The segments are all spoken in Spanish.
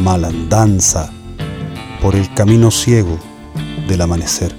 Malandanza por el camino ciego del amanecer.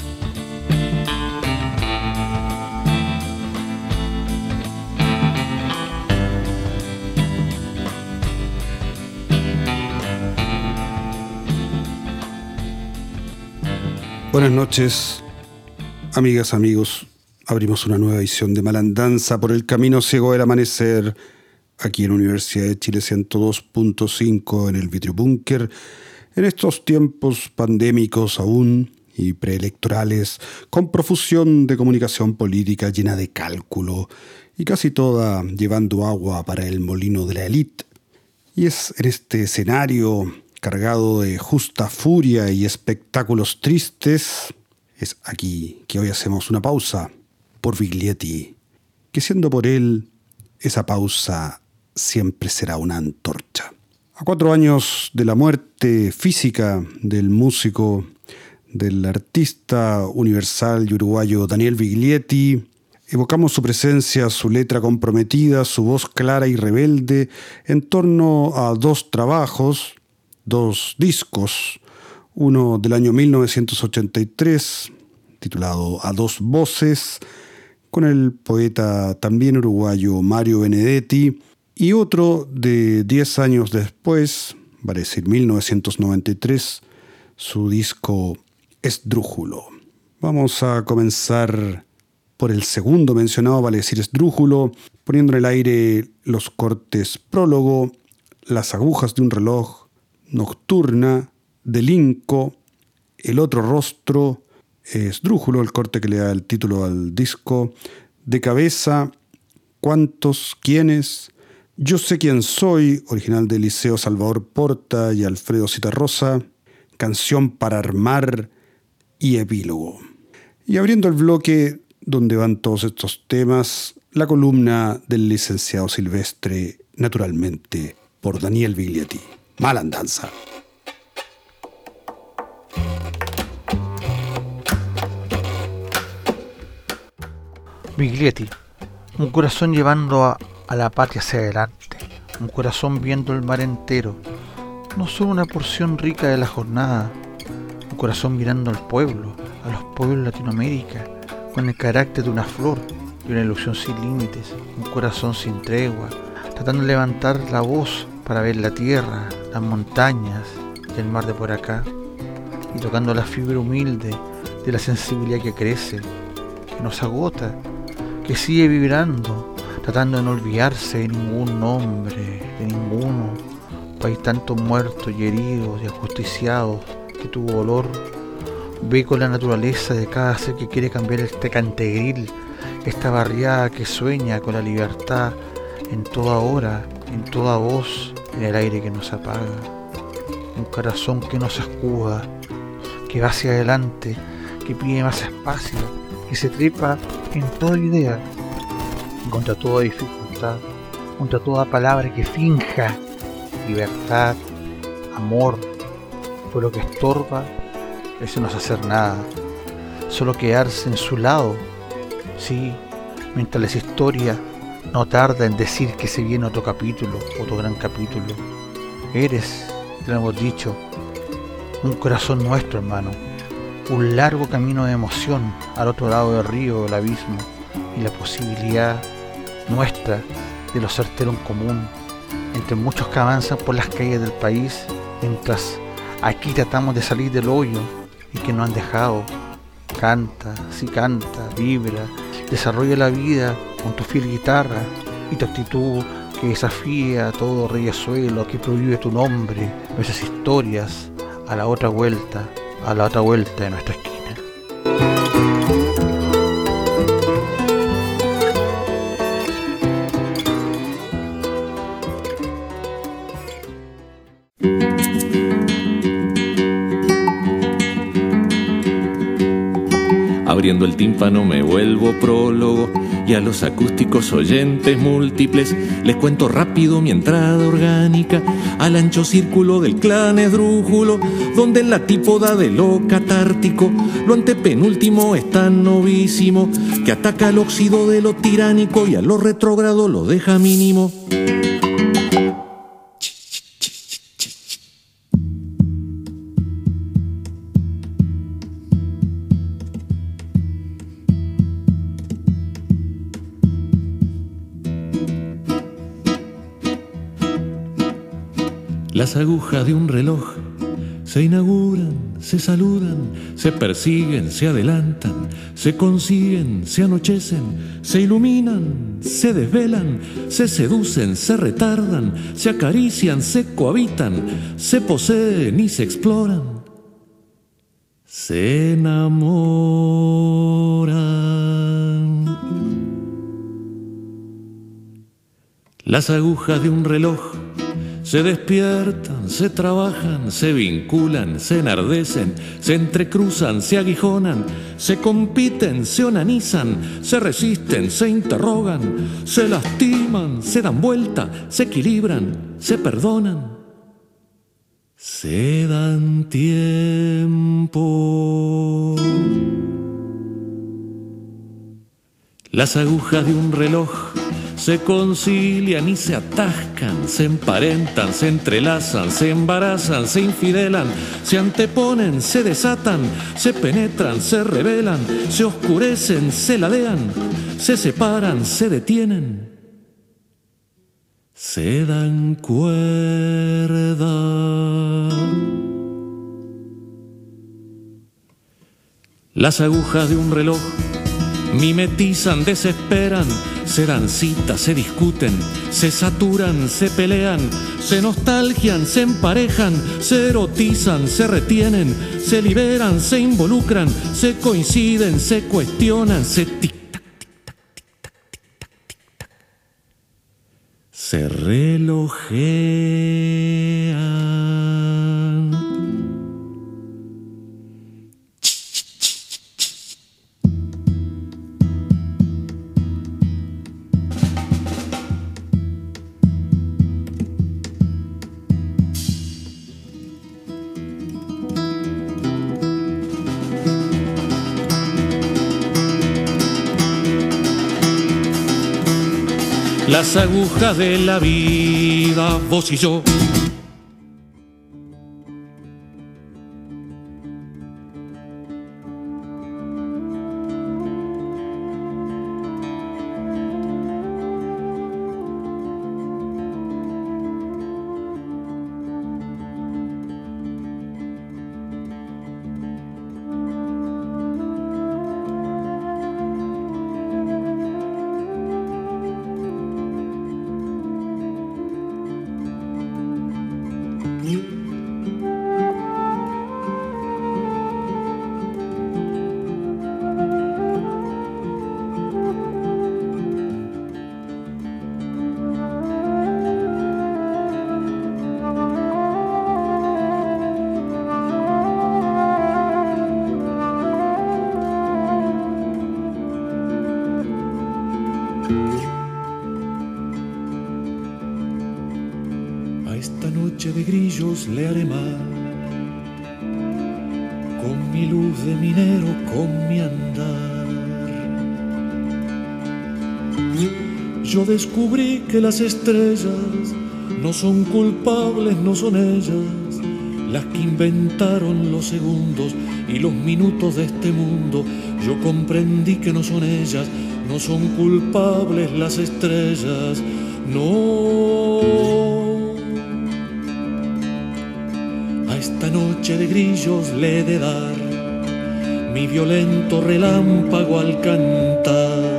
Buenas noches, amigas, amigos. Abrimos una nueva edición de Malandanza por el camino ciego del amanecer, aquí en Universidad de Chile 102.5 en el Vidrio Búnker. En estos tiempos pandémicos aún y preelectorales, con profusión de comunicación política llena de cálculo y casi toda llevando agua para el molino de la élite. Y es en este escenario cargado de justa furia y espectáculos tristes, es aquí que hoy hacemos una pausa por Biglietti, que siendo por él, esa pausa siempre será una antorcha. A 4 años de la muerte física del músico, del artista universal y uruguayo Daniel Biglietti, evocamos su presencia, su letra comprometida, su voz clara y rebelde en torno a 2 trabajos, 2 discos, uno del año 1983, titulado A 2 voces, con el poeta también uruguayo Mario Benedetti, y otro de 10 años después, vale decir 1993, su disco Esdrújulo. Vamos a comenzar por el segundo mencionado, vale decir Esdrújulo, poniendo en el aire los cortes Prólogo, Las agujas de un reloj, Nocturna, Delinco, El otro rostro, Esdrújulo, el corte que le da el título al disco, De cabeza, Cuántos, quiénes, Yo sé quién soy, original de Eliseo Salvador Porta y Alfredo Citarrosa, Canción para armar y Epílogo. Y abriendo el bloque donde van todos estos temas, la columna del licenciado Silvestre, naturalmente por Daniel Biglietti. Malandanza. Biglietti, un corazón llevando a la patria hacia adelante, un corazón viendo el mar entero, no solo una porción rica de la jornada, un corazón mirando al pueblo, a los pueblos de Latinoamérica, con el carácter de una flor y una ilusión sin límites, un corazón sin tregua, tratando de levantar la voz para ver la tierra, las montañas y el mar de por acá, y tocando la fibra humilde de la sensibilidad que crece, que nos agota, que sigue vibrando, tratando de no olvidarse de ningún nombre, de ninguno. Hay tantos muertos y heridos y ajusticiados que tuvo dolor. Ve con la naturaleza de cada ser que quiere cambiar este cantegril, esta barriada que sueña con la libertad en toda hora, en toda voz, en el aire que nos apaga. Un corazón que no se escuda, que va hacia adelante, que pide más espacio, que se trepa en toda idea, contra toda dificultad, contra toda palabra que finja libertad, amor, por lo que estorba, eso no es hacer nada, solo quedarse en su lado, sí, mientras la historia no tarda en decir que se viene otro capítulo, otro gran capítulo. Eres, te lo hemos dicho, un corazón nuestro, hermano, un largo camino de emoción al otro lado del río, del abismo, y la posibilidad nuestra de lo certero en común, entre muchos que avanzan por las calles del país, mientras aquí tratamos de salir del hoyo y que nos han dejado. Canta, sí canta, vibra, desarrolla la vida con tu fiel guitarra y tu actitud que desafía a todo reyesuelo, que prohíbe tu nombre, nuestras historias, a la otra vuelta de nuestra esquina. Abriendo el tímpano me vuelvo prólogo y a los acústicos oyentes múltiples les cuento rápido mi entrada orgánica al ancho círculo del clan esdrújulo, donde en la típoda de lo catártico lo antepenúltimo es tan novísimo que ataca al óxido de lo tiránico y a lo retrógrado lo deja mínimo. Las agujas de un reloj se inauguran, se saludan, se persiguen, se adelantan, se consiguen, se anochecen, se iluminan, se desvelan, se seducen, se retardan, se acarician, se cohabitan, se poseen y se exploran, se enamoran. Las agujas de un reloj se despiertan, se trabajan, se vinculan, se enardecen, se entrecruzan, se aguijonan, se compiten, se onanizan, se resisten, se interrogan, se lastiman, se dan vuelta, se equilibran, se perdonan, se dan tiempo. Las agujas de un reloj se concilian y se atascan, se emparentan, se entrelazan, se embarazan, se infidelan, se anteponen, se desatan, se penetran, se revelan, se oscurecen, se ladean, se separan, se detienen, se dan cuerda. Las agujas de un reloj mimetizan, desesperan, se dan citas, se discuten, se saturan, se pelean, se nostalgian, se emparejan, se erotizan, se retienen, se liberan, se involucran, se coinciden, se cuestionan, se tic-tac, tic-tac, tic-tac, tic-tac, se relojean. Las agujas de la vida, vos y yo. A esta noche de grillos le haré mal, con mi luz de minero, con mi andar. Yo descubrí que las estrellas no son culpables, no son ellas las que inventaron los segundos y los minutos de este mundo. Yo comprendí que no son ellas, no son culpables las estrellas, no. A esta noche de grillos le he de dar mi violento relámpago al cantar.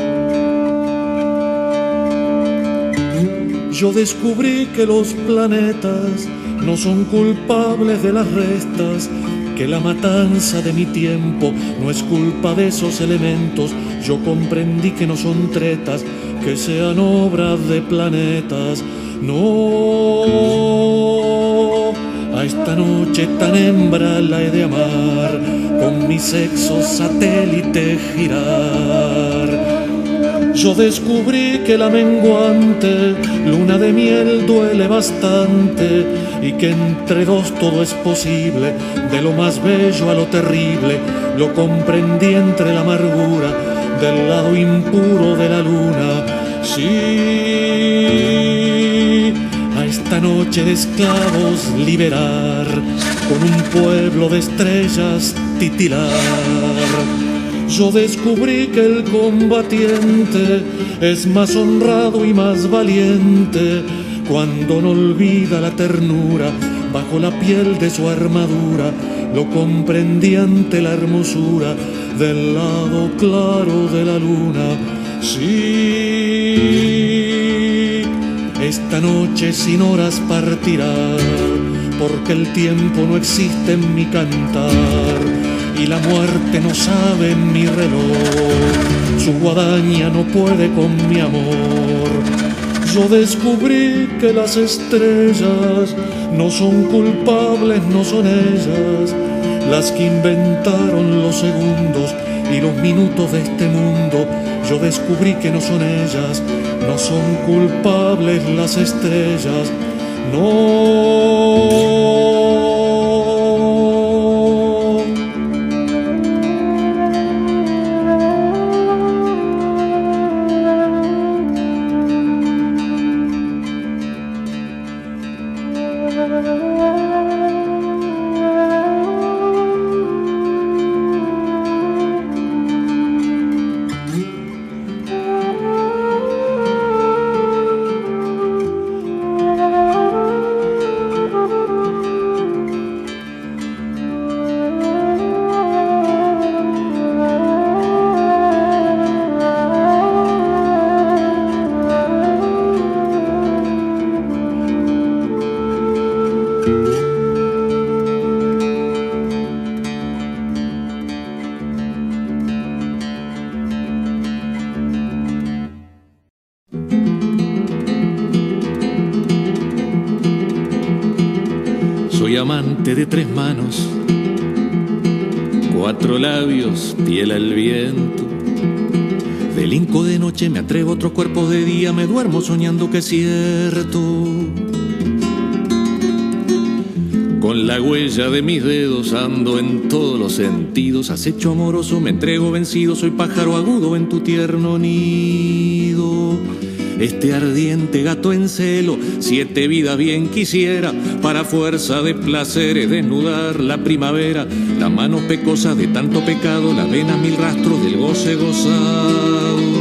Yo descubrí que los planetas no son culpables de las restas, que la matanza de mi tiempo no es culpa de esos elementos. Yo comprendí que no son tretas, que sean obras de planetas, no. A esta noche tan hembra la he de amar, con mi sexo satélite girar. Yo descubrí que la menguante luna de miel duele bastante y que entre dos todo es posible, de lo más bello a lo terrible. Lo comprendí entre la amargura del lado impuro de la luna. Sí, a esta noche de esclavos liberar, con un pueblo de estrellas titilar. Yo descubrí que el combatiente es más honrado y más valiente cuando no olvida la ternura, bajo la piel de su armadura, lo comprendí ante la hermosura del lado claro de la luna. Sí, esta noche sin horas partirá, porque el tiempo no existe en mi cantar y la muerte no sabe en mi reloj. Su guadaña no puede con mi amor. Yo descubrí que las estrellas no son culpables, no son ellas las que inventaron los segundos y los minutos de este mundo. Yo descubrí que no son ellas, no son culpables las estrellas, no. Soy amante de tres manos, cuatro labios, piel al viento. Delinco de noche, me atrevo a otros cuerpos de día, me duermo soñando que es cierto. Con la huella de mis dedos ando en todos los sentidos, acecho amoroso, me entrego vencido, soy pájaro agudo en tu tierno nido. Este ardiente gato en celo, 7 vidas bien quisiera, para fuerza de placeres desnudar la primavera, las manos pecosas de tanto pecado, las venas mil rastros del goce gozado.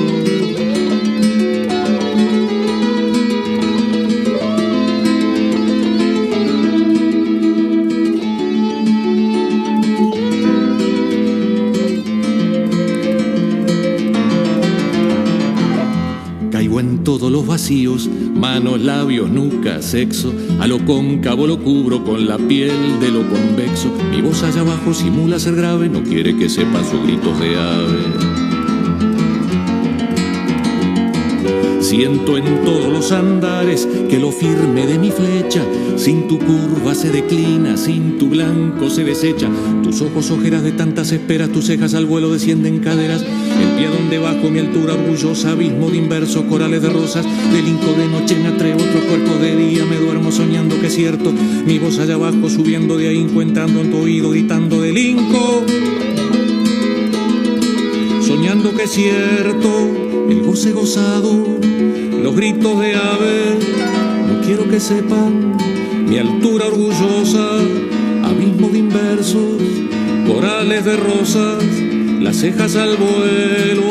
Todos los vacíos, manos, labios, nuca, sexo, a lo cóncavo lo cubro con la piel de lo convexo. Mi voz allá abajo simula ser grave, no quiere que sepan sus gritos de ave. Siento en todos los andares que lo firme de mi flecha, sin tu curva se declina, sin tu blanco se desecha. Tus ojos ojeras de tantas esperas, tus cejas al vuelo descienden caderas. El pie donde bajo mi altura orgullosa, abismo de inverso, corales de rosas. Delinco de noche, me atrevo a otro cuerpo de día, me duermo soñando que es cierto. Mi voz allá abajo subiendo de ahí, encuentrando en tu oído, gritando delinco. Soñando que es cierto, el goce gozado, los gritos de ave. No quiero que sepan mi altura orgullosa, abismo de inversos, corales de rosas, las cejas al vuelo.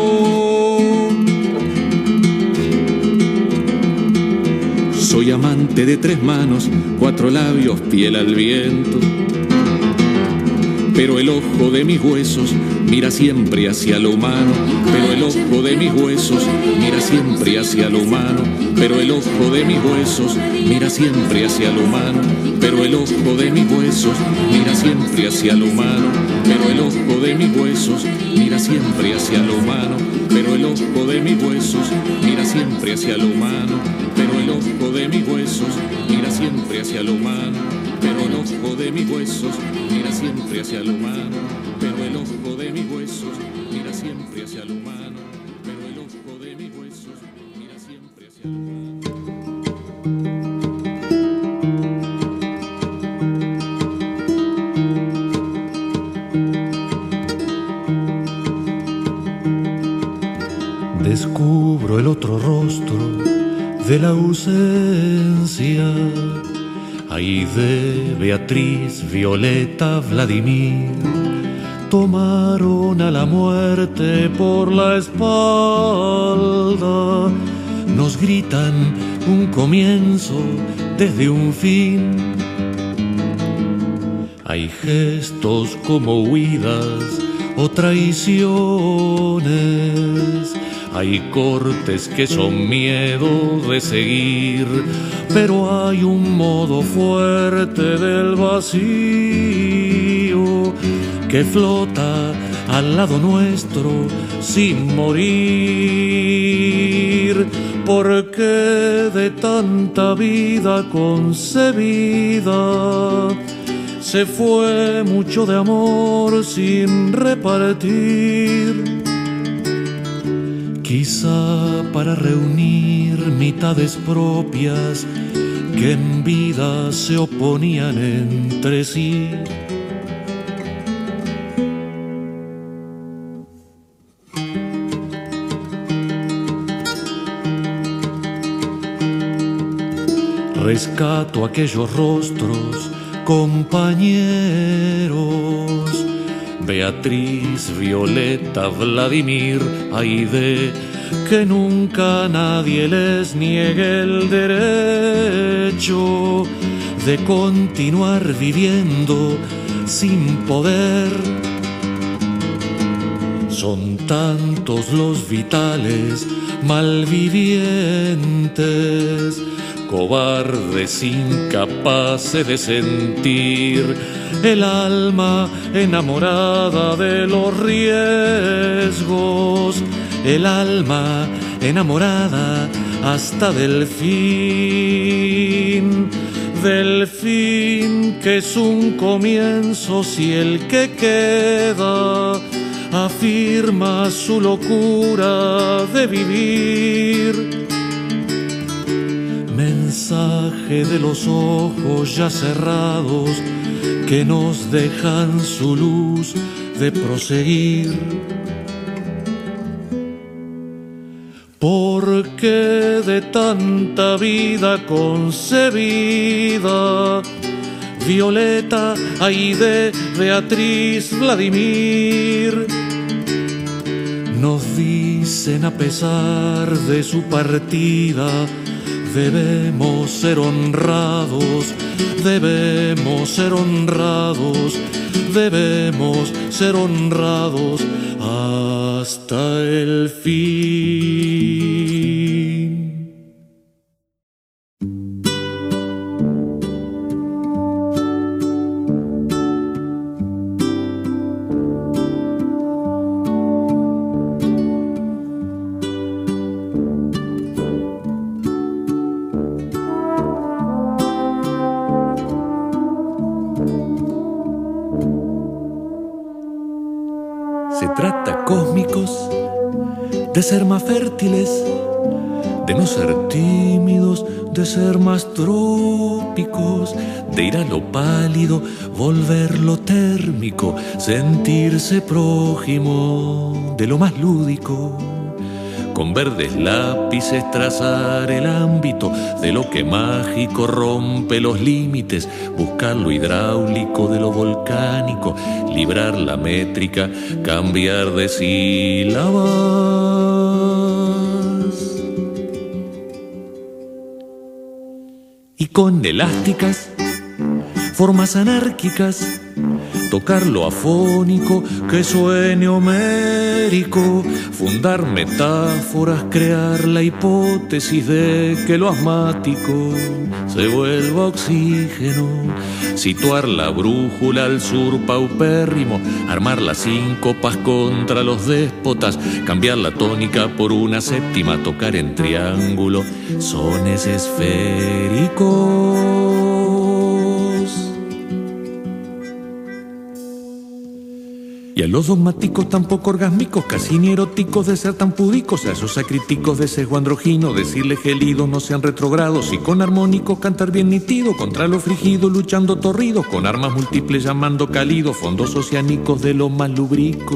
Soy amante de tres manos, cuatro labios, piel al viento. Pero el ojo de mis huesos mira siempre hacia lo humano. Pero el ojo de mis huesos mira siempre hacia lo humano. Pero el ojo de mis huesos mira siempre hacia lo humano. Pero el ojo de mis huesos mira siempre hacia lo humano. Pero el ojo de mis huesos mira siempre hacia lo humano. Pero el ojo de mis huesos mira siempre hacia lo humano. Pero el ojo de mis huesos mira siempre hacia lo humano. Pero el ojo de mis huesos mira siempre hacia lo humano. Pero el ojo de mis huesos mira siempre hacia lo humano. Pero el ojo de mis huesos mira siempre hacia lo humano. Descubro el otro rostro de la ausencia. Aide, Beatriz, Violeta, Vladimir tomaron a la muerte por la espalda. Nos gritan un comienzo desde un fin. Hay gestos como huidas o traiciones, hay cortes que son miedo de seguir, pero hay un modo fuerte del vacío que flota al lado nuestro sin morir. Porque de tanta vida concebida se fue mucho de amor sin repartir. Quizá para reunir mitades propias que en vida se oponían entre sí. Rescato aquellos rostros, compañeros, Beatriz, Violeta, Vladimir, Aide, que nunca nadie les niegue el derecho de continuar viviendo sin poder. Son tantos los vitales malvivientes, cobardes incapaces de sentir el alma enamorada de los riesgos, el alma enamorada hasta del fin que es un comienzo si el que queda afirma su locura de vivir. Mensaje de los ojos ya cerrados que nos dejan su luz de proseguir. Porque de tanta vida concebida, Violeta, Aide, Beatriz, Vladimir, nos dicen a pesar de su partida, debemos ser honrados, debemos ser honrados, debemos ser honrados hasta el fin. Se trata, cósmicos, de ser más fértiles, de no ser tímidos, de ser más trópicos, de ir a lo pálido, volverlo térmico, sentirse prójimo de lo más lúdico. Con verdes lápices trazar el ámbito de lo que mágico rompe los límites, buscar lo hidráulico de lo volcánico, librar la métrica, cambiar de sílabas. Y con elásticas, formas anárquicas, tocar lo afónico que suene homérico, fundar metáforas, crear la hipótesis de que lo asmático se vuelva oxígeno, situar la brújula al sur paupérrimo, armar las síncopas contra los déspotas, cambiar la tónica por una séptima, tocar en triángulo sones esféricos. Y a los dogmáticos tampoco orgásmicos, casi ni eróticos de ser tan púdicos, a esos acríticos de sesgo androgino, decirles gelidos no sean retrogrados, y con armónicos cantar bien nítido, contra lo frigido luchando torridos, con armas múltiples llamando cálidos, fondos oceánicos de lo más lubrico.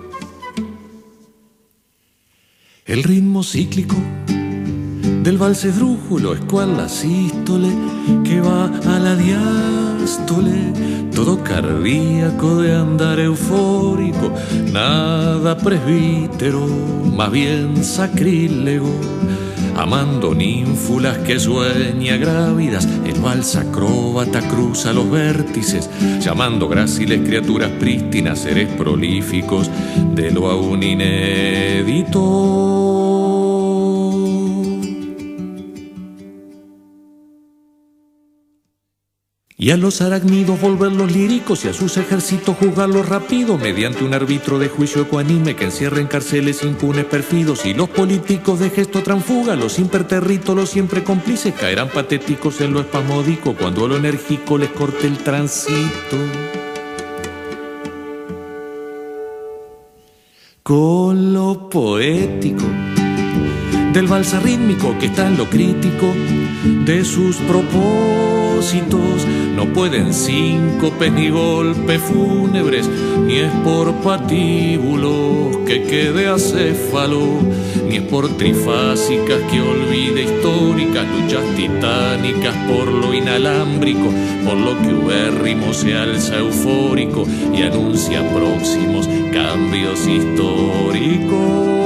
El ritmo cíclico del vals esdrújulo es cual la sístole que va a la diástole, todo cardíaco de andar eufórico, nada presbítero, más bien sacrílego, amando ninfulas que sueña grávidas. El vals acróbata cruza los vértices, llamando gráciles criaturas prístinas, seres prolíficos de lo aún inédito. Y a los arácnidos volverlos líricos y a sus ejércitos juzgarlos rápido mediante un árbitro de juicio ecuánime que encierra en cárceles impunes perfidos. Y los políticos de gesto transfuga, los imperterritos, los siempre cómplices, caerán patéticos en lo espasmódico cuando a lo enérgico les corte el tránsito. Con lo poético del vals rítmico que está en lo crítico de sus propósitos, no pueden síncopes ni golpes fúnebres, ni es por patíbulos que quede acéfalo, ni es por trifásicas que olvide históricas luchas titánicas por lo inalámbrico, por lo que ubérrimo se alza eufórico y anuncia próximos cambios históricos.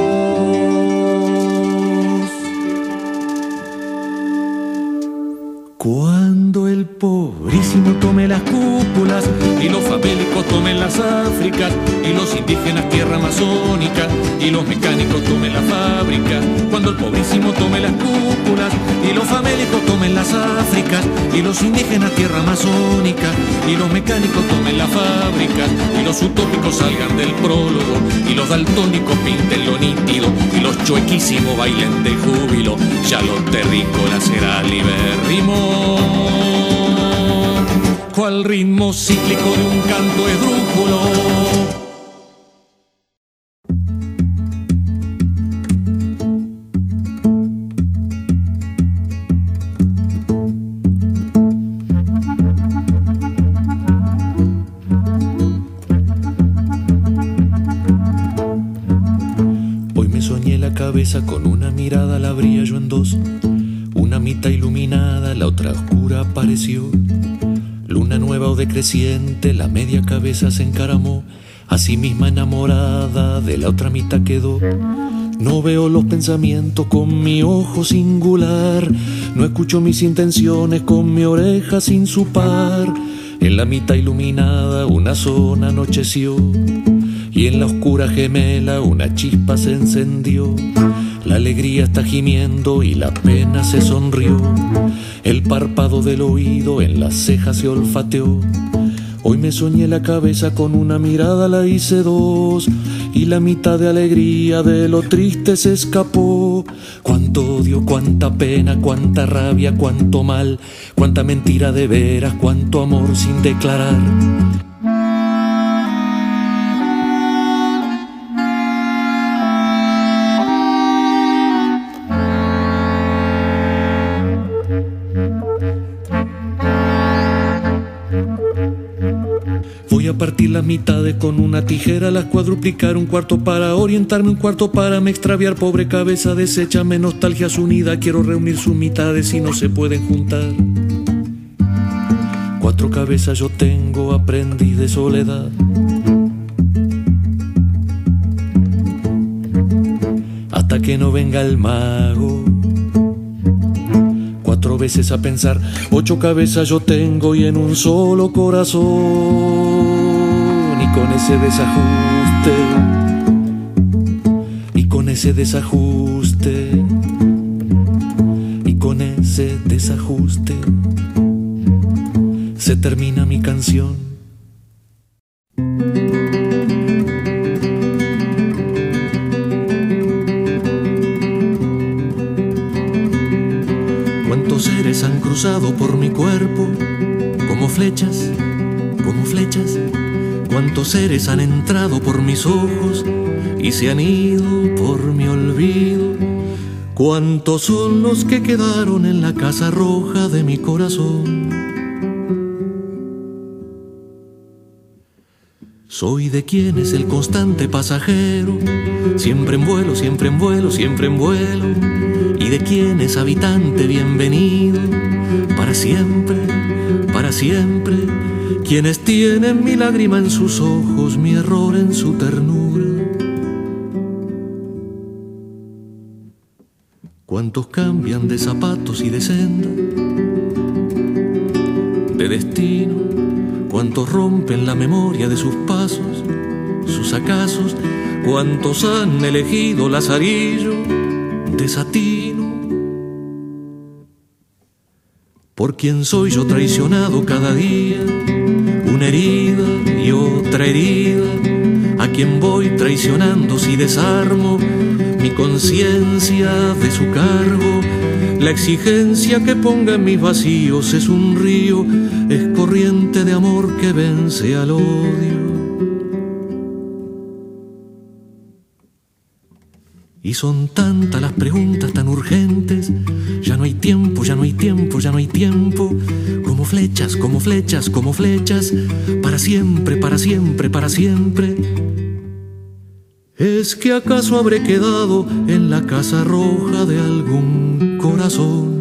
Cuando el pobrísimo tome las cúpulas y los famélicos tomen las Áfricas y los indígenas tierra amazónica y los mecánicos tomen la fábrica. Cuando el pobrísimo tome las cúpulas y los famélicos tomen las Áfricas y los indígenas tierra amazónica y los mecánicos tomen la fábrica y los utópicos salgan del prólogo y los daltónicos pinten lo nítido y los chuequísimos bailen de júbilo, ya los terrícolas será libérrimo. Cual ritmo cíclico de un canto esdrújulo. Hoy me soñé la cabeza con una mirada, la abría yo en dos. Una mitad iluminada, la otra oscura apareció. Luna nueva o decreciente, la media cabeza se encaramó. A sí misma enamorada, de la otra mitad quedó. No veo los pensamientos con mi ojo singular, no escucho mis intenciones con mi oreja sin su par. En la mitad iluminada una zona anocheció y en la oscura gemela una chispa se encendió. La alegría está gimiendo y la pena se sonrió. El párpado del oído en las cejas se olfateó. Hoy me soñé la cabeza con una mirada, la hice dos y la mitad de alegría de lo triste se escapó. Cuánto odio, cuánta pena, cuánta rabia, cuánto mal, cuánta mentira de veras, cuánto amor sin declarar. Voy a partir las mitades con una tijera, las cuadruplicar, un cuarto para orientarme, un cuarto para me extraviar. Pobre cabeza deshéchame, nostalgias unidas, quiero reunir sus mitades y no se pueden juntar. Cuatro cabezas yo tengo, aprendí de soledad. Hasta que no venga el mago. 4 veces a pensar, 8 cabezas yo tengo y en un solo corazón. Y con ese desajuste, y con ese desajuste, y con ese desajuste, se termina mi canción. ¿Cuántos seres han cruzado por mi cuerpo como flechas, como flechas? ¿Cuántos seres han entrado por mis ojos y se han ido por mi olvido? ¿Cuántos son los que quedaron en la casa roja de mi corazón? Soy de quien es el constante pasajero, siempre en vuelo, siempre en vuelo, siempre en vuelo. Y de quien es habitante bienvenido, para siempre, para siempre. Quienes tienen mi lágrima en sus ojos, mi error en su ternura. cuántos cambian de zapatos y de senda, de destino, cuántos rompen la memoria de sus pasos, sus acasos, cuántos han elegido lazarillo, desatino. Por quien soy yo traicionado cada día, una herida y otra herida, a quien voy traicionando si desarmo mi conciencia de su cargo. La exigencia que ponga en mis vacíos es un río, es corriente de amor que vence al odio. Y son tantas las preguntas tan urgentes, ya no hay tiempo, ya no hay tiempo, ya no hay tiempo. Como flechas, como flechas, como flechas, para siempre, para siempre, para siempre. ¿Es que acaso habré quedado en la casa roja de algún corazón?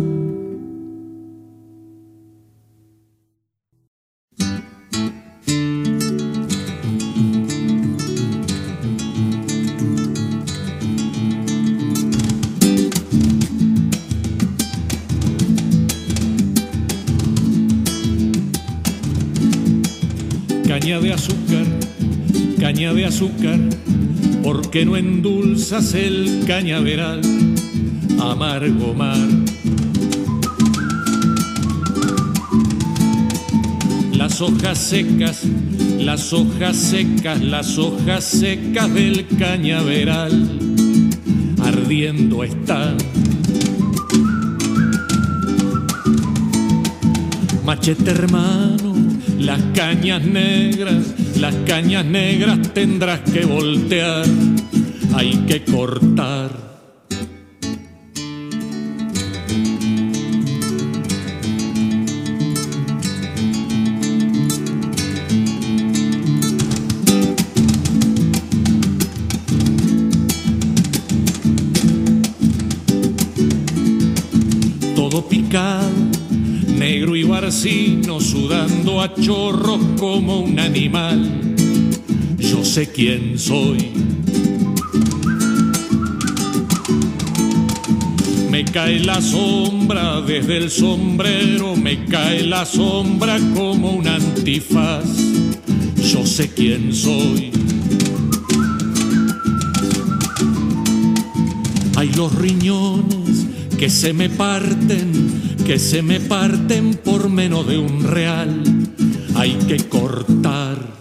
Caña de azúcar, ¿por qué no endulzas el cañaveral? Amargo mar. Las hojas secas, las hojas secas, las hojas secas del cañaveral, ardiendo están. Machete hermano, las cañas negras tendrás que voltear, hay que cortar. Todo picado, negro y barcino, sudando a chorros como un animal. Yo sé quién soy. Me cae la sombra desde el sombrero, me cae la sombra como un antifaz. Yo sé quién soy. Hay los riñones que se me parten por menos de un real, hay que cortar.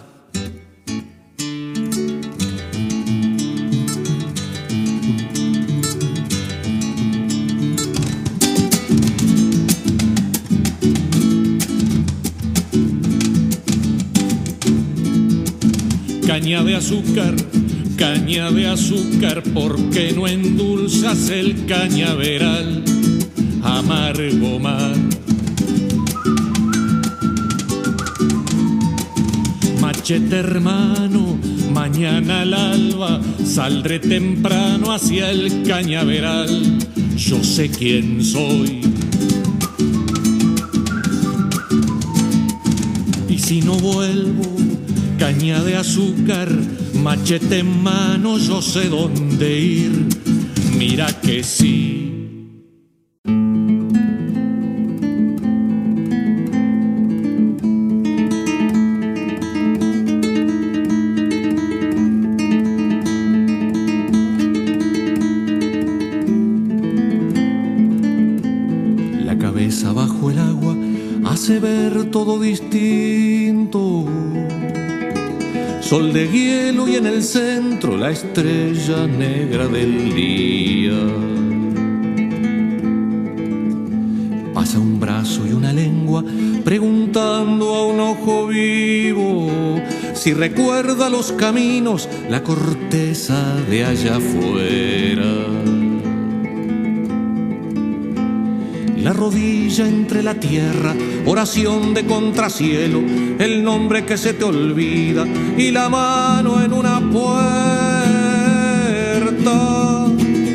Caña de azúcar, ¿por qué no endulzas el cañaveral? Amargo mar. Machete hermano, mañana al alba saldré temprano hacia el cañaveral. Yo sé quién soy. Y si no vuelvo, caña de azúcar, machete en mano, yo sé dónde ir. Mira que sí. La cabeza bajo el agua hace ver todo distinto. Sol de hielo y en el centro la estrella negra del día. Pasa un brazo y una lengua preguntando a un ojo vivo si recuerda los caminos, la corteza de allá afuera. La rodilla entre la tierra, oración de contracielo, el nombre que se te olvida y la mano en una puerta.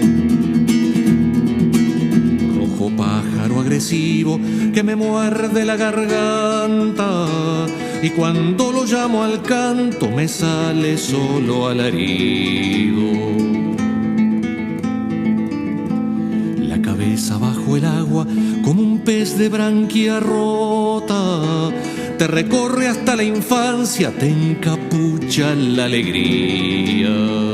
Rojo pájaro agresivo que me muerde la garganta y cuando lo llamo al canto me sale solo alarido. cabeza bajo el agua como un pez de branquia rota. Te recorre hasta la infancia, te encapucha la alegría.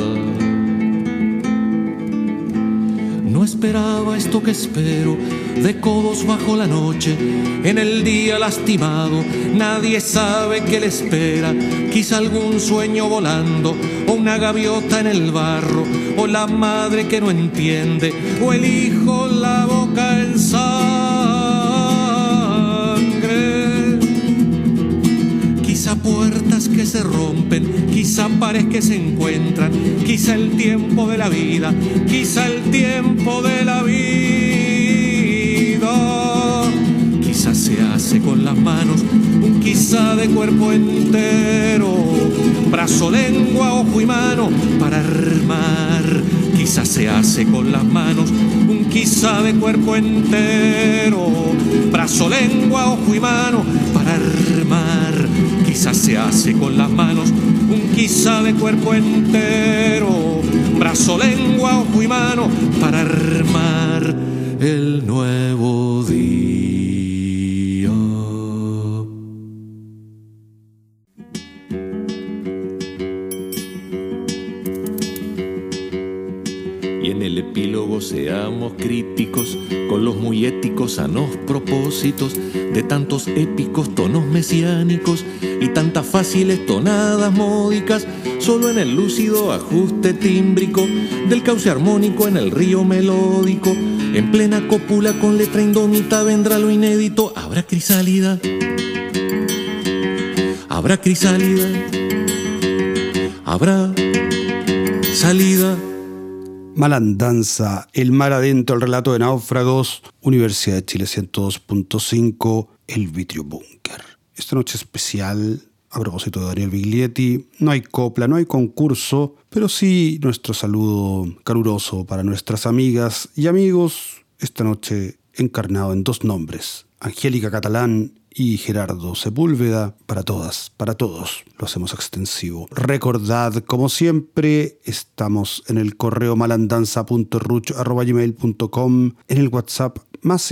No esperaba esto que espero, de codos bajo la noche, en el día lastimado. Nadie sabe qué le espera, quizá algún sueño volando, o una gaviota en el barro, o la madre que no entiende, o el hijo la boca en sangre. Quizá puertas que se rompen, quizá pares que se encuentran, quizá el tiempo de la vida, quizá el tiempo de la vida. Quizá se hace con las manos, un quizá de cuerpo entero, brazo, lengua, ojo y mano para armar. Quizá se hace con las manos, un quizá de cuerpo entero, brazo, lengua, ojo y mano para armar. Quizá se hace con las manos, un quizá de cuerpo entero, brazo, lengua, ojo y mano para armar el nuevo día. Y en el epílogo seamos críticos con los muy éticos sanos propósitos de tantos épicos tonos mesiánicos y tantas fáciles tonadas módicas, solo en el lúcido ajuste tímbrico del cauce armónico en el río melódico. En plena cópula con letra indómita vendrá lo inédito. Habrá crisálida, habrá crisálida, habrá salida. Malandanza, el mar adentro, el relato de náufragos, Universidad de Chile 102.5, el Vitrio Búnker. Esta noche especial, a propósito de Daniel Biglietti, no hay copla, no hay concurso, pero sí nuestro saludo caluroso para nuestras amigas y amigos, esta noche encarnado en dos nombres, Angélica Catalán y Gerardo Sepúlveda, para todas, para todos, lo hacemos extensivo. Recordad, como siempre, estamos en el correo malandanza.ruch@gmail.com, en el WhatsApp más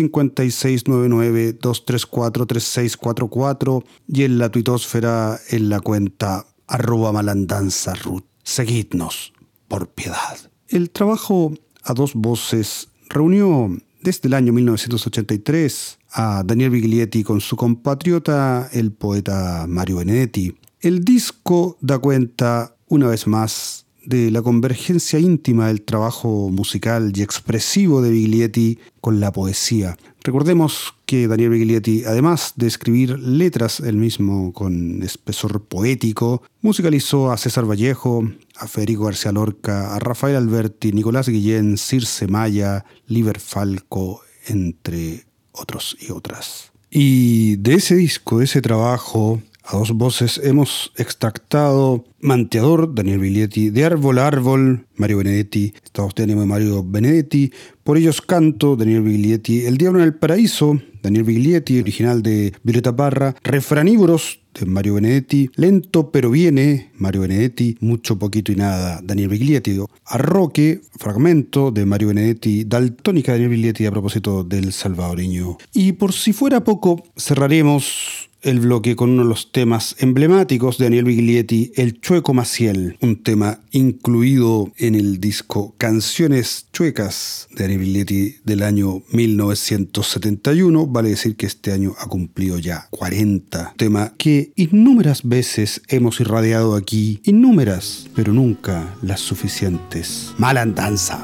5699-234-3644 y en la tuitosfera en la cuenta @malandanzaruch. Seguidnos, por piedad. El trabajo a dos voces reunió desde el año 1983 a Daniel Biglietti con su compatriota, el poeta Mario Benedetti. El disco da cuenta, una vez más, de la convergencia íntima del trabajo musical y expresivo de Biglietti con la poesía. Recordemos que Daniel Biglietti, además de escribir letras él mismo con espesor poético, musicalizó a César Vallejo, a Federico García Lorca, a Rafael Alberti, Nicolás Guillén, Circe Maya, Liber Falco, entre otros y otras. Y de ese disco, de ese trabajo a dos voces, hemos extractado Manteador, Daniel Biglietti, De Árbol a Árbol, Mario Benedetti, Estados de ánimo de Mario Benedetti, Por ellos canto, Daniel Biglietti, El diablo en el paraíso, Daniel Biglietti, original de Violeta Parra, Refranívoros, de Mario Benedetti, Lento pero viene, Mario Benedetti, Mucho, poquito y nada, Daniel Biglietti, Arroque, fragmento de Mario Benedetti, Daltónica, Daniel Biglietti, a propósito del salvadoreño. Y por si fuera poco, cerraremos el bloque con uno de los temas emblemáticos de Daniel Biglietti, El Chueco Maciel, un tema incluido en el disco Canciones Chuecas de Daniel Biglietti del año 1971. Vale decir que este año ha cumplido ya 40. Tema que innúmeras veces hemos irradiado aquí, innúmeras, pero nunca las suficientes. Malandanza.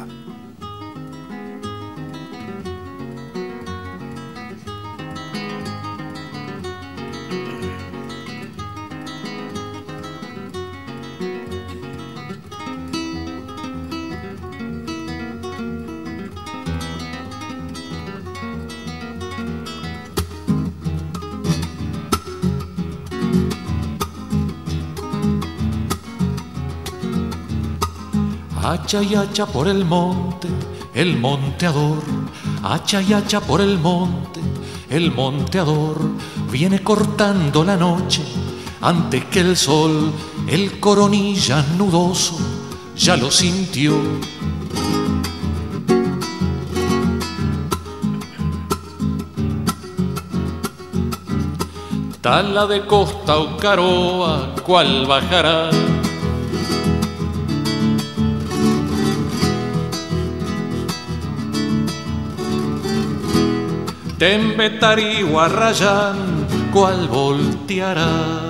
Hacha y hacha por el monteador, hacha y hacha por el monteador, viene cortando la noche antes que el sol, el coronilla nudoso ya lo sintió. Tala de costa o caroa, ¿cuál bajará? Tembetarí o Arrayán, ¿cuál volteará?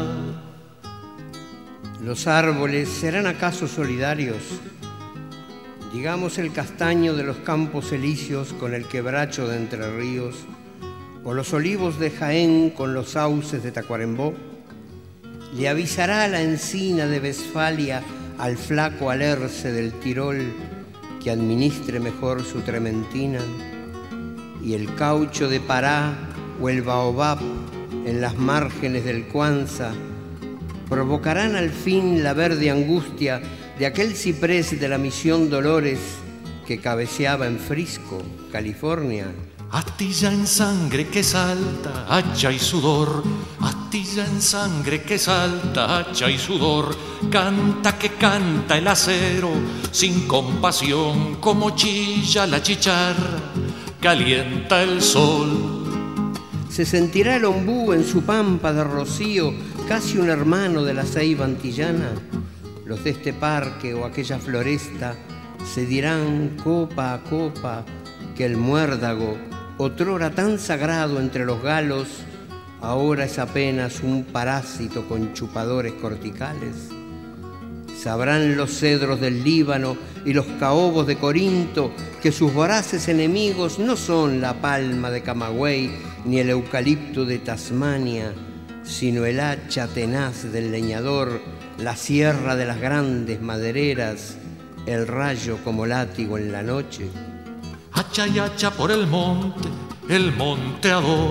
¿Los árboles serán acaso solidarios? Digamos el castaño de los campos elíseos con el quebracho de Entre Ríos, o los olivos de Jaén con los sauces de Tacuarembó. ¿Le avisará la encina de Westfalia al flaco alerce del Tirol que administre mejor su trementina? Y el caucho de Pará o el baobab en las márgenes del Cuanza provocarán al fin la verde angustia de aquel ciprés de la Misión Dolores que cabeceaba en Frisco, California. Astilla en sangre que salta, hacha y sudor. Astilla en sangre que salta, hacha y sudor. Canta que canta el acero, sin compasión, como chilla la chicharra, calienta el sol. Se sentirá el ombú en su pampa de rocío, casi un hermano de la ceiba antillana. Los de este parque o aquella floresta se dirán copa a copa que el muérdago, otrora tan sagrado entre los galos, ahora es apenas un parásito con chupadores corticales. Sabrán los cedros del Líbano y los caobos de Corinto que sus voraces enemigos no son la palma de Camagüey ni el eucalipto de Tasmania, sino el hacha tenaz del leñador, la sierra de las grandes madereras, el rayo como látigo en la noche. Hacha y hacha por el monteador.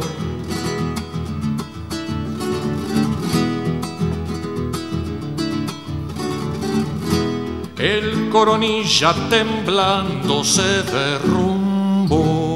El Coronilla temblando se derrumbó.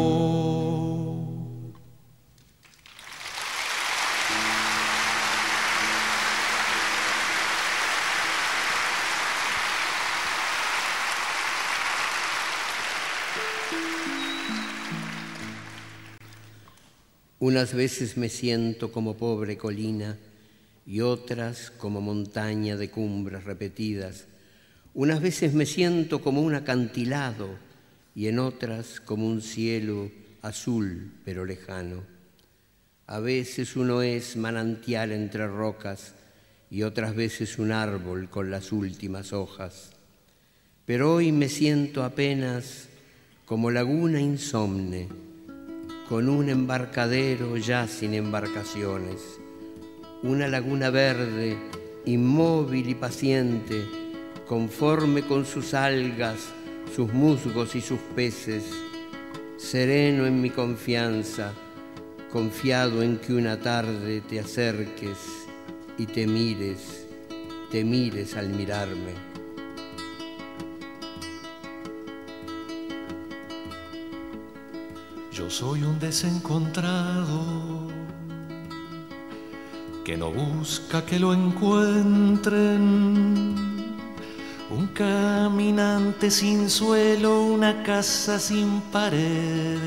Unas veces me siento como pobre colina y otras como montaña de cumbres repetidas. Unas veces me siento como un acantilado y en otras como un cielo azul pero lejano. A veces uno es manantial entre rocas y otras veces un árbol con las últimas hojas. Pero hoy me siento apenas como laguna insomne, con un embarcadero ya sin embarcaciones, una laguna verde, inmóvil y paciente, conforme con sus algas, sus musgos y sus peces, sereno en mi confianza, confiado en que una tarde te acerques y te mires al mirarme. Yo soy un desencontrado que no busca que lo encuentren, un caminante sin suelo, una casa sin paredes.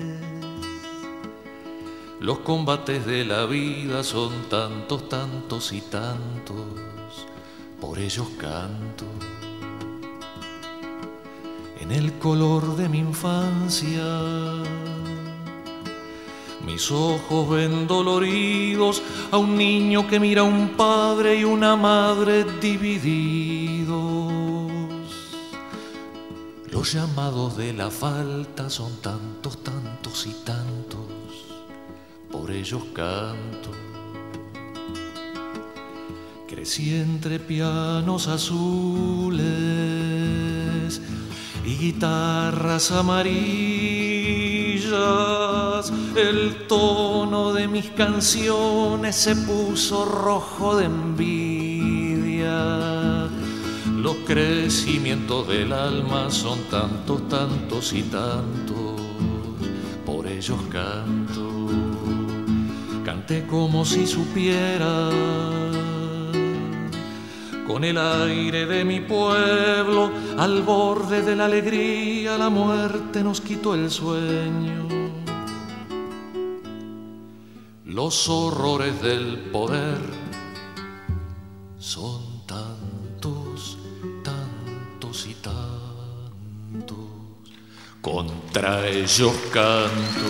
Los combates de la vida son tantos, tantos y tantos, por ellos canto. En el color de mi infancia, mis ojos ven doloridos a un niño que mira a un padre y una madre divididos. Los llamados de la falta son tantos, tantos y tantos, por ellos canto. Crecí entre pianos azules y guitarras amarillas, el tono de mis canciones se puso rojo de envidia. Los crecimientos del alma son tantos, tantos y tantos, por ellos canto. Canté como si supiera, con el aire de mi pueblo, al borde de la alegría, la muerte nos quitó el sueño. Los horrores del poder son tantos, tantos y tantos. Contra ellos canto.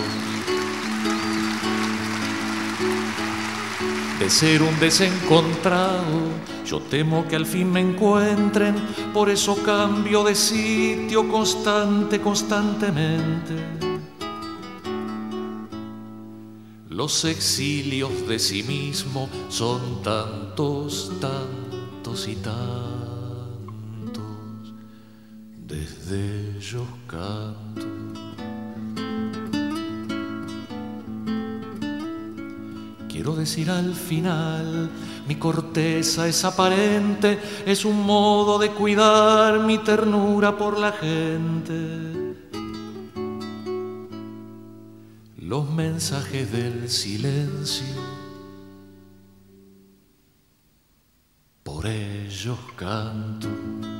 De ser un desencontrado, yo temo que al fin me encuentren, por eso cambio de sitio constantemente. Los exilios de sí mismo son tantos, tantos y tantos. Desde ellos canto. Quiero decir al final, mi corteza es aparente, es un modo de cuidar mi ternura por la gente. Los mensajes del silencio, por ellos canto.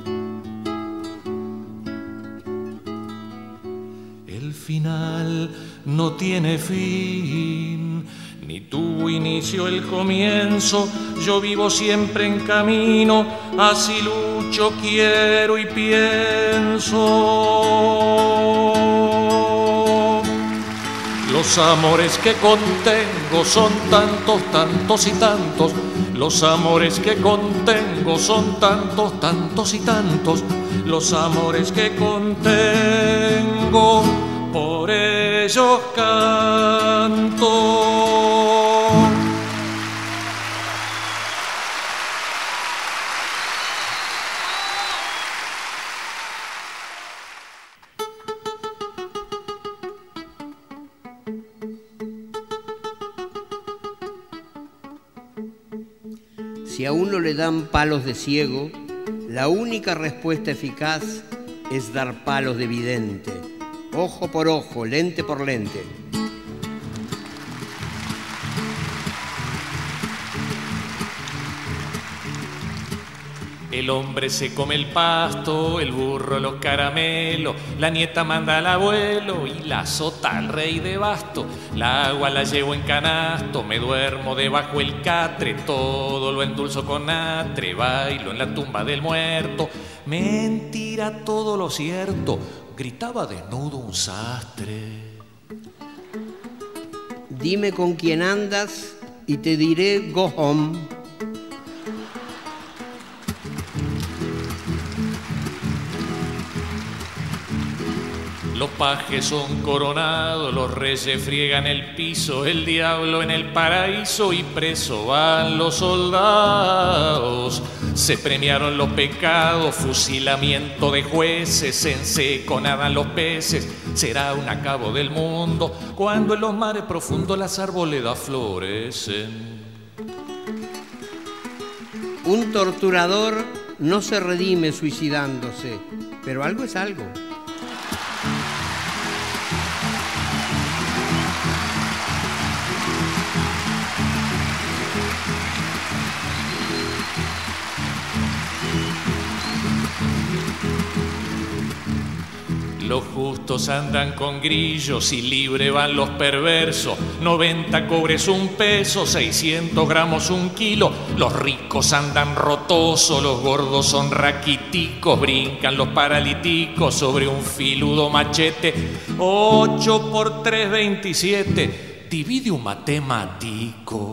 El final no tiene fin, ni tuvo inicio el comienzo. Yo vivo siempre en camino, así lucho, quiero y pienso. Los amores que contengo son tantos, tantos y tantos. Los amores que contengo son tantos, tantos y tantos. Los amores que contengo, por ellos canto. Si a uno le dan palos de ciego, la única respuesta eficaz es dar palos de vidente. Ojo por ojo, lente por lente. El hombre se come el pasto, el burro los caramelos, la nieta manda al abuelo y la azota al rey de basto. La agua la llevo en canasto, me duermo debajo el catre, todo lo endulzo con natre, bailo en la tumba del muerto. Mentira todo lo cierto, gritaba desnudo un sastre. Dime con quién andas y te diré go home. Los pajes son coronados, los reyes friegan el piso, el diablo en el paraíso y preso van los soldados. Se premiaron los pecados, fusilamiento de jueces, en seco nadan los peces. Será un acabo del mundo cuando en los mares profundos las arboledas florecen. Un torturador no se redime suicidándose, pero algo es algo. Los justos andan con grillos y libre van los perversos. 90 cobres un peso, 600 gramos un kilo. Los ricos andan rotosos, los gordos son raquiticos. Brincan los paralíticos sobre un filudo machete. 8 por 3, 27. Divide un matemático.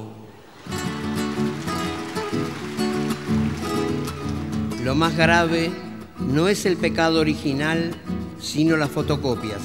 Lo más grave no es el pecado original, sino las fotocopias.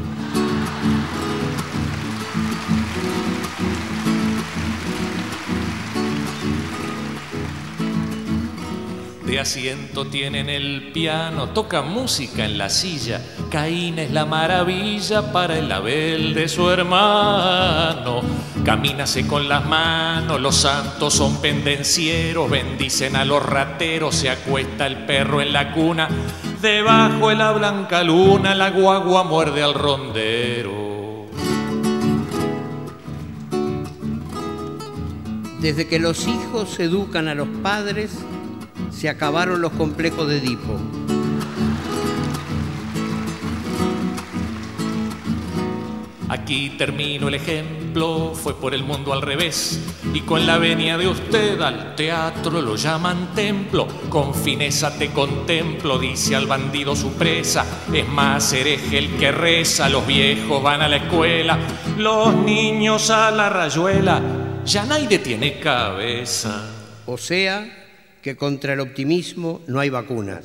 De asiento tienen el piano, toca música en la silla. Caín es la maravilla para el Abel de su hermano. Camínase con las manos, los santos son pendencieros, bendicen a los rateros, se acuesta el perro en la cuna. Debajo de la blanca luna, la guagua muerde al rondero. Desde que los hijos educan a los padres, se acabaron los complejos de Edipo. Aquí termino el ejemplo ejemplo, fue por el mundo al revés, y con la venia de usted al teatro lo llaman templo. Con fineza te contemplo, dice al bandido su presa, es más hereje el que reza. Los viejos van a la escuela, los niños a la rayuela, ya nadie tiene cabeza. O sea, que contra el optimismo no hay vacunas.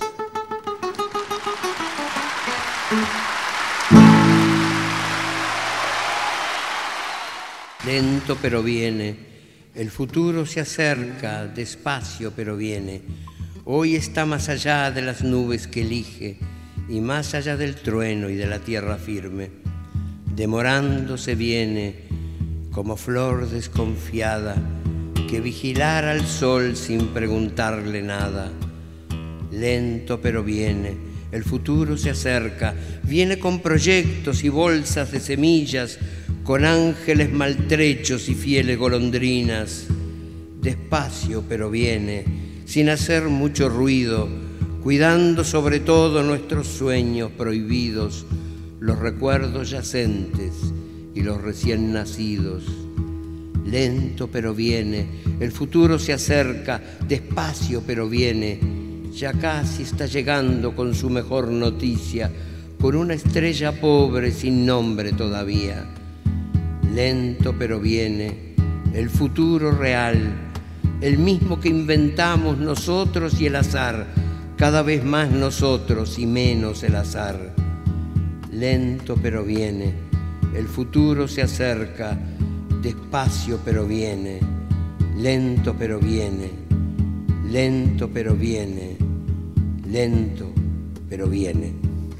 Lento pero viene, el futuro se acerca, despacio pero viene. Hoy está más allá de las nubes que elige y más allá del trueno y de la tierra firme. Demorándose viene como flor desconfiada que vigilara al sol sin preguntarle nada. Lento pero viene, el futuro se acerca, viene con proyectos y bolsas de semillas, con ángeles maltrechos y fieles golondrinas. Despacio pero viene, sin hacer mucho ruido, cuidando sobre todo nuestros sueños prohibidos, los recuerdos yacentes y los recién nacidos. Lento pero viene, el futuro se acerca, despacio pero viene, ya casi está llegando con su mejor noticia, con una estrella pobre sin nombre todavía. Lento pero viene, el futuro real, el mismo que inventamos nosotros y el azar, cada vez más nosotros y menos el azar. Lento pero viene, el futuro se acerca, despacio pero viene, lento pero viene, lento pero viene, lento pero viene.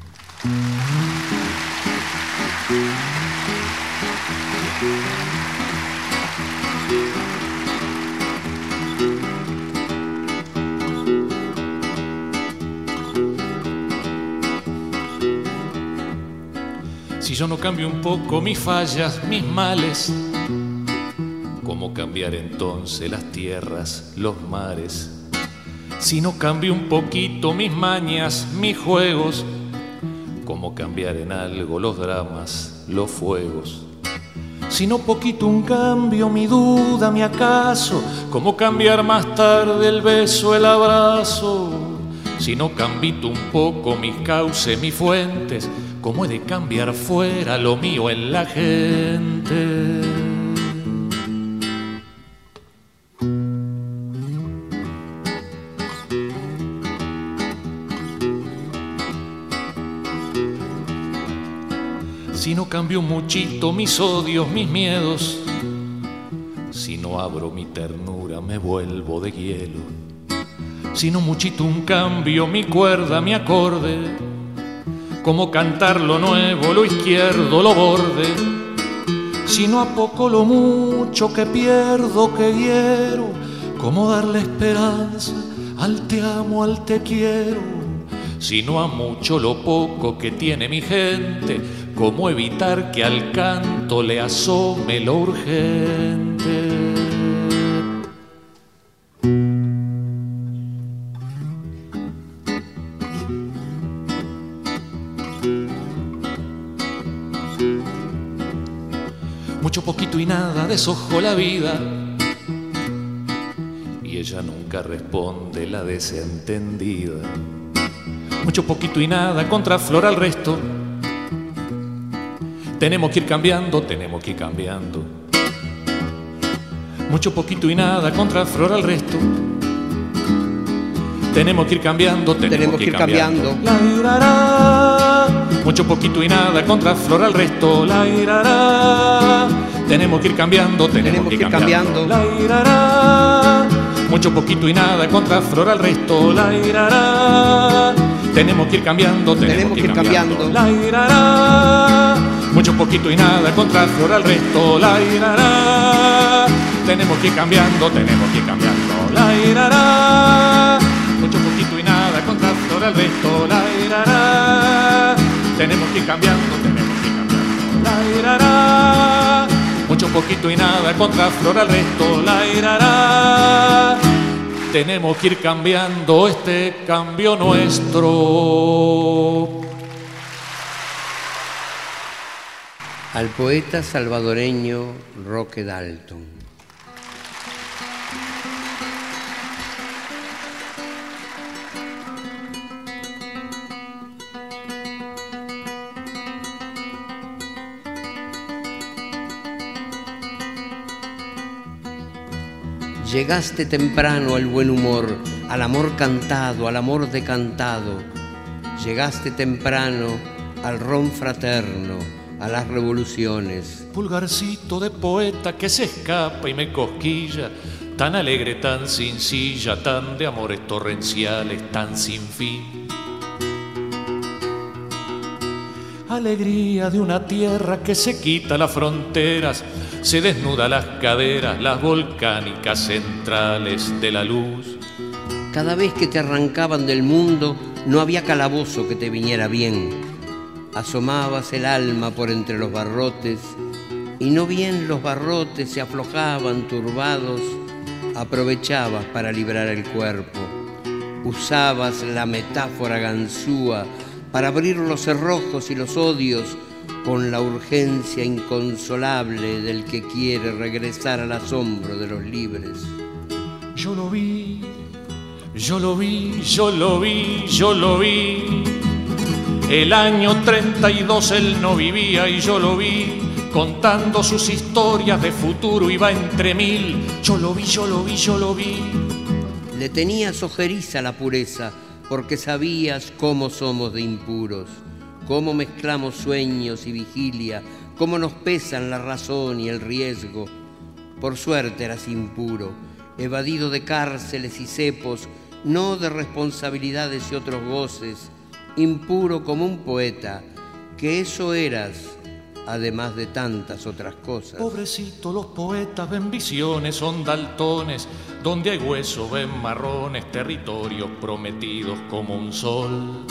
Si yo no cambio un poco mis fallas, mis males, ¿cómo cambiar entonces las tierras, los mares? Si no cambio un poquito mis mañas, mis juegos, ¿cómo cambiar en algo los dramas, los fuegos? Si no poquito un cambio, mi duda, mi acaso, ¿cómo cambiar más tarde el beso, el abrazo? Si no cambito un poco mis cauces, mis fuentes, ¿cómo he de cambiar fuera lo mío en la gente? Si no cambio muchito mis odios, mis miedos, si no abro mi ternura me vuelvo de hielo. Si no muchito un cambio mi cuerda, mi acorde, como cantar lo nuevo, lo izquierdo, lo borde. Si no a poco lo mucho que pierdo, que hiero, como darle esperanza al te amo, al te quiero. Si no a mucho lo poco que tiene mi gente, cómo evitar que al canto le asome lo urgente. Mucho poquito y nada deshojo la vida, y ella nunca responde la desentendida. Mucho poquito y nada contraflora al resto. Tenemos que ir cambiando, tenemos que ir cambiando. Mucho poquito y nada contraflora al resto. Tenemos que ir cambiando, tenemos que ir cambiando. La irará. Mucho poquito y nada contraflora al resto. La irará. Tenemos que ir cambiando, tenemos que ir cambiando. La irará. Mucho poquito y nada contraflora al resto. La irará. Tenemos que ir cambiando, tenemos que ir cambiando. La irará. Mucho poquito y nada contraflora al resto. La irará. Tenemos que ir cambiando, tenemos que ir cambiando. La irará. Mucho poquito y nada contraflora al resto. La irará. Tenemos que ir cambiando, tenemos que ir cambiando. La irará. Mucho poquito y nada contraflora al resto. La irará. Tenemos que ir cambiando este cambio nuestro. al poeta salvadoreño Roque Dalton. Llegaste temprano al buen humor, al amor cantado, al amor decantado. Llegaste temprano al ron fraterno, a las revoluciones. Pulgarcito de poeta que se escapa y me cosquilla, tan alegre, tan sencilla, tan de amores torrenciales, tan sin fin. Alegría de una tierra que se quita las fronteras, se desnuda las caderas, las volcánicas centrales de la luz. Cada vez que te arrancaban del mundo, no había calabozo que te viniera bien. Asomabas el alma por entre los barrotes, y no bien los barrotes se aflojaban turbados, aprovechabas para librar el cuerpo. Usabas la metáfora ganzúa para abrir los cerrojos y los odios con la urgencia inconsolable del que quiere regresar al asombro de los libres. Yo lo vi, yo lo vi, yo lo vi, yo lo vi. El año 32 él no vivía y yo lo vi, contando sus historias de futuro, iba entre mil. Yo lo vi, yo lo vi, yo lo vi. Le tenías ojeriza la pureza, porque sabías cómo somos de impuros, cómo mezclamos sueños y vigilia, cómo nos pesan la razón y el riesgo. Por suerte eras impuro, evadido de cárceles y cepos, no de responsabilidades y otros goces, impuro como un poeta, que eso eras, además de tantas otras cosas. Pobrecito, los poetas ven visiones, son daltones, donde hay huesos ven marrones, territorios prometidos como un sol.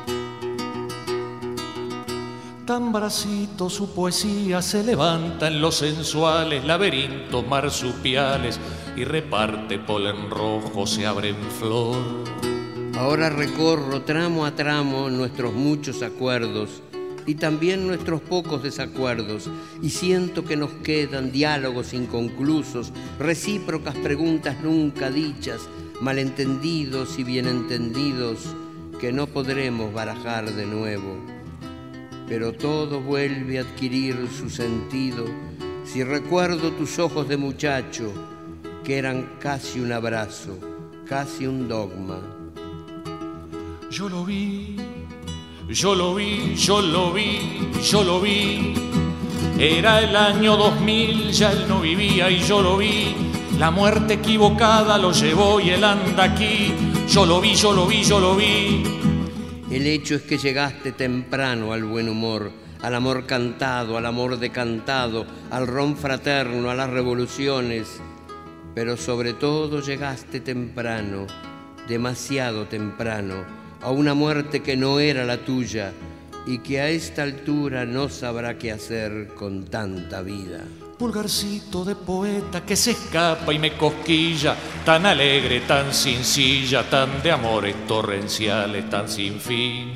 Tan bracito su poesía se levanta en los sensuales laberintos marsupiales y reparte polen rojo, se abre en flor. Ahora recorro tramo a tramo nuestros muchos acuerdos y también nuestros pocos desacuerdos, y siento que nos quedan diálogos inconclusos, recíprocas preguntas nunca dichas, malentendidos y bien entendidos que no podremos barajar de nuevo. Pero todo vuelve a adquirir su sentido si recuerdo tus ojos de muchacho, que eran casi un abrazo, casi un dogma. Yo lo vi, yo lo vi, yo lo vi, yo lo vi. Era el año 2000, ya él no vivía y yo lo vi. La muerte equivocada lo llevó y él anda aquí. Yo lo vi, yo lo vi, yo lo vi. El hecho es que llegaste temprano al buen humor, al amor cantado, al amor decantado, al ron fraterno, a las revoluciones. Pero sobre todo llegaste temprano, demasiado temprano, a una muerte que no era la tuya y que a esta altura no sabrá qué hacer con tanta vida. Pulgarcito de poeta que se escapa y me cosquilla, tan alegre, tan sencilla, tan de amores torrenciales, tan sin fin.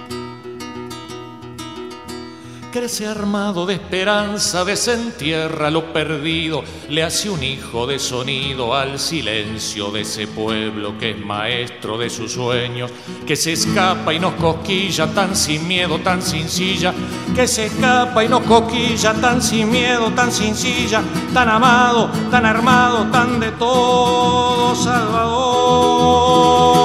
Crece armado de esperanza, desentierra lo perdido, le hace un hijo de sonido al silencio de ese pueblo que es maestro de sus sueños, que se escapa y nos cosquilla tan sin miedo, tan sin silla, que se escapa y nos cosquilla tan sin miedo, tan sin silla, tan amado, tan armado, tan de todo Salvador.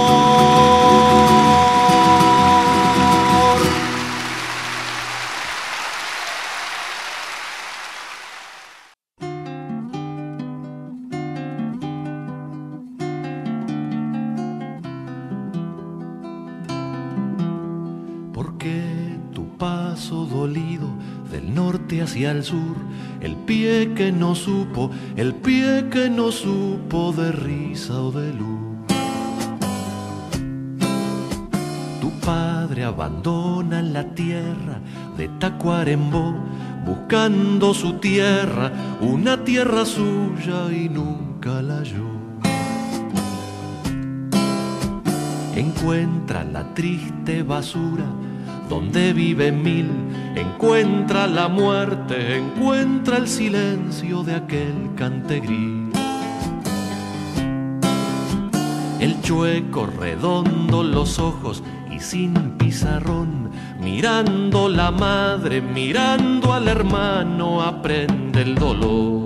Hacia el sur, el pie que no supo de risa o de luz. Tu padre abandona la tierra de Tacuarembó, buscando su tierra, una tierra suya y nunca la halló. Encuentra la triste basura donde vive mil, encuentra la muerte, encuentra el silencio de aquel cantegril. El chueco redondo los ojos y sin pizarrón, mirando la madre, mirando al hermano, aprende el dolor.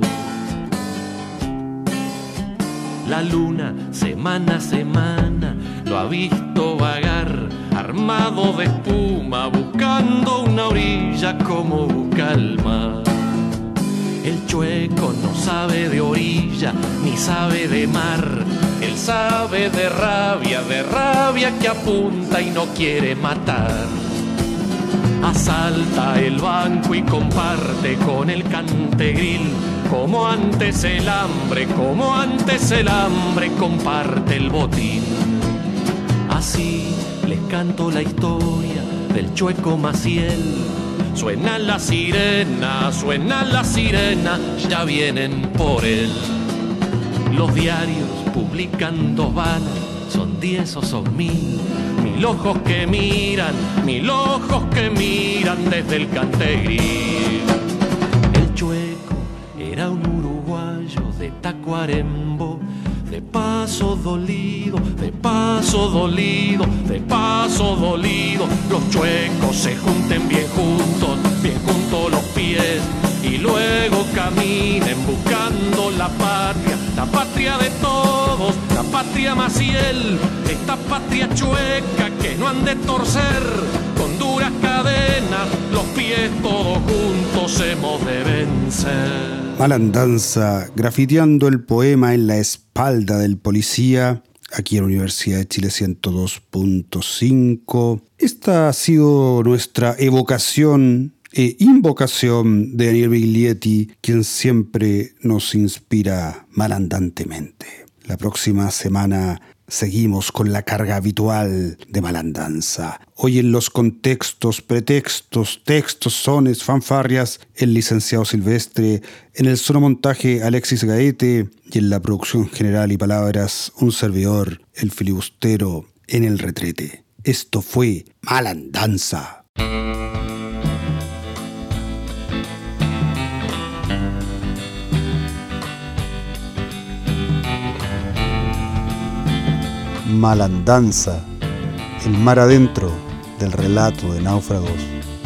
La luna, semana a semana, lo ha visto vagar, armado de espuma, buscando una orilla como busca el mar. El chueco no sabe de orilla, ni sabe de mar. Él sabe de rabia que apunta y no quiere matar. Asalta el banco y comparte con el cantegril, como antes el hambre comparte el botín. Así les canto la historia del chueco Maciel. Suena la sirena, ya vienen por él. Los diarios publican 2 balas, son 10 o son 1000. 1000 ojos que miran desde el cantegril. El chueco era un uruguayo de Tacuarembó, de paso dolido, los chuecos se junten bien juntos los pies, y luego caminen buscando la patria de todos, la patria Maciel, esta patria chueca que no han de torcer con duras cadenas, los pies todos juntos hemos de vencer. Malandanza, grafiteando el poema en la espalda del policía, aquí en Universidad de Chile 102.5. Esta ha sido nuestra evocación e invocación de Daniel Biglietti, quien siempre nos inspira malandantemente. La próxima semana seguimos con la carga habitual de Malandanza. Hoy en los contextos, pretextos, textos, sones, fanfarrias, el licenciado Silvestre, en el sonomontaje Alexis Gaete y en la producción general y palabras un servidor, el filibustero, en el retrete. Esto fue Malandanza. Malandanza, el mar adentro del relato de náufragos